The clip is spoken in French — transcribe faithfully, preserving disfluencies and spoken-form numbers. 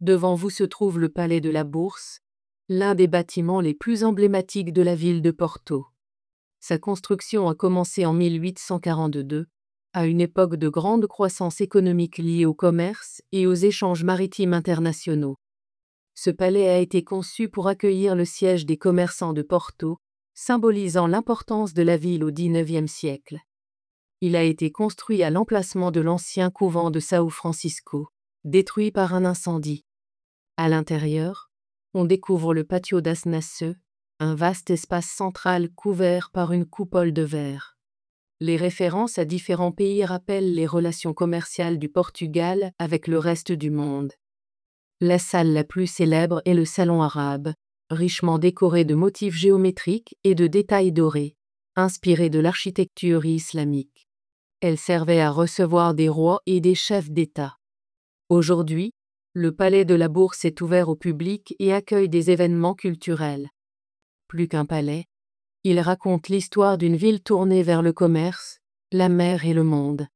Devant vous se trouve le Palais de la Bourse, l'un des bâtiments les plus emblématiques de la ville de Porto. Sa construction a commencé en mille huit cent quarante-deux, à une époque de grande croissance économique liée au commerce et aux échanges maritimes internationaux. Ce palais a été conçu pour accueillir le siège des commerçants de Porto, symbolisant l'importance de la ville au dix-neuvième siècle. Il a été construit à l'emplacement de l'ancien couvent de São Francisco, détruit par un incendie. À l'intérieur, on découvre le patio das Nações, un vaste espace central couvert par une coupole de verre. Les références à différents pays rappellent les relations commerciales du Portugal avec le reste du monde. La salle la plus célèbre est le salon arabe, richement décoré de motifs géométriques et de détails dorés, inspirés de l'architecture islamique. Elle servait à recevoir des rois et des chefs d'État. Aujourd'hui, le Palais de la Bourse est ouvert au public et accueille des événements culturels. Plus qu'un palais, il raconte l'histoire d'une ville tournée vers le commerce, la mer et le monde.